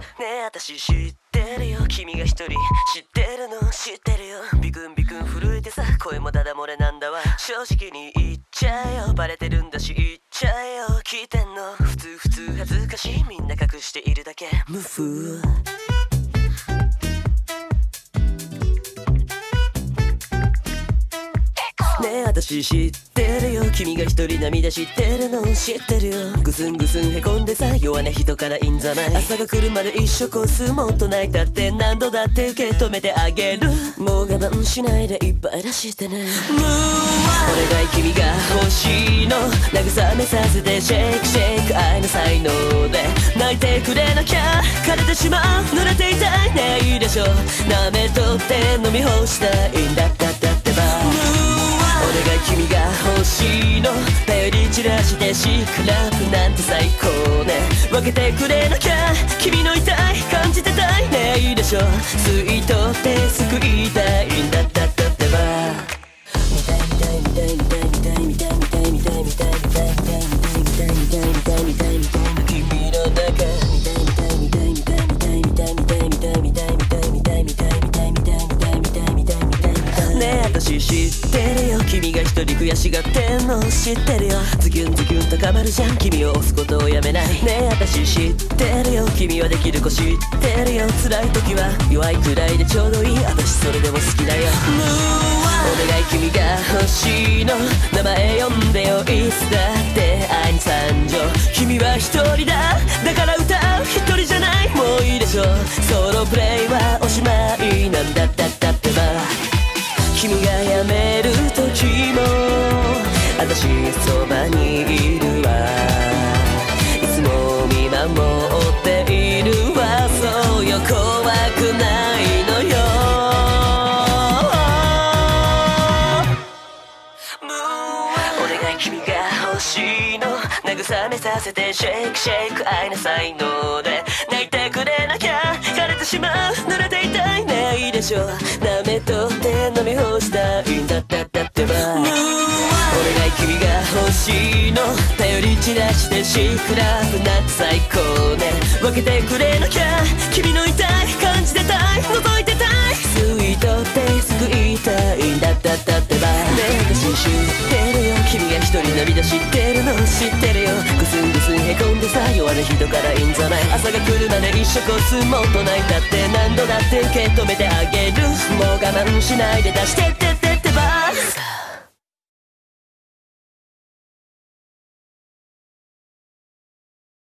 ねえ私知ってるよ、君が一人知ってるの知ってるよ。ビクンビクン震えてさ、声もダダ漏れなんだわ。正直に言っちゃえよ、バレてるんだし言っちゃえよ。聞いてんの普通恥ずかしい、みんな隠しているだけ。無風ねえ私知ってるよ、君が一人涙知ってるの知ってるよ。ぐすんぐすんへこんでさ、弱な人からいいんじゃない。朝が来るまで一生越す、もっと泣いたって何度だって受け止めてあげる。もう我慢しないでいっぱい出してね。お願い君が欲しいの、慰めさせてシェイクシェイク、愛の才能で泣いてくれなきゃ枯れてしまう。濡れていたいねいいでしょ、舐めとって飲み干したいんだったってば。お願い君が欲しいの、頼り散らしてシークラップなんて最高ね。分けてくれなきゃ君の痛い感じてたいねいいでしょ、吸い取って救いたいんだったってば。見たい見たい見たい見たい見たい見たい見たい見たい見たい見たい見たい見たい見たい見たい見たい見たい見たい君の中見たい見たい見たい見たい見たい見たい見たい見たい見たい見たい見たい見たい見たい見たい見たい見たい見たい見たい見たいねえ私知ってるよ、君が一人悔しがってんの知ってるよ。ズキュンズキュンとかまるじゃん、君を押すことをやめない。ねえ私知ってるよ、君はできる子知ってるよ。辛い時は弱いくらいでちょうどいい、私それでも好きだよ。お願い君が欲しいの、名前呼んでよいつだって愛に参上。君は一人だ、だから歌う一人じゃない、もういいでしょ、ソロプレイはおしまいなんだったってば。君が辞める時も私そばにいるわ、いつも見守っているわ。そうよ怖くないのよ。お願い君が欲しいの、慰めさせてシェイクシェイク、愛の才能で泣いてくれなきゃ枯れてしまう。濡れていたいねいいでしょ、舐めとって飲み干したいんだったってば。お願い君が欲しいの、頼り散らしてシークラップなんて最高ね。分けてくれなきゃ君の痛い感じてたい、覗いてたい、吸い取って救いたいんだったってば。ねえ私知ってるよ、君が一人涙知ってるの知ってるよ。ぐすんぐすんへこんでさ、弱な人からいいんじゃない。朝が来るまで一生越す、もっと泣いたって何度だって受け止めてあげる。もう我慢しないで出してってば。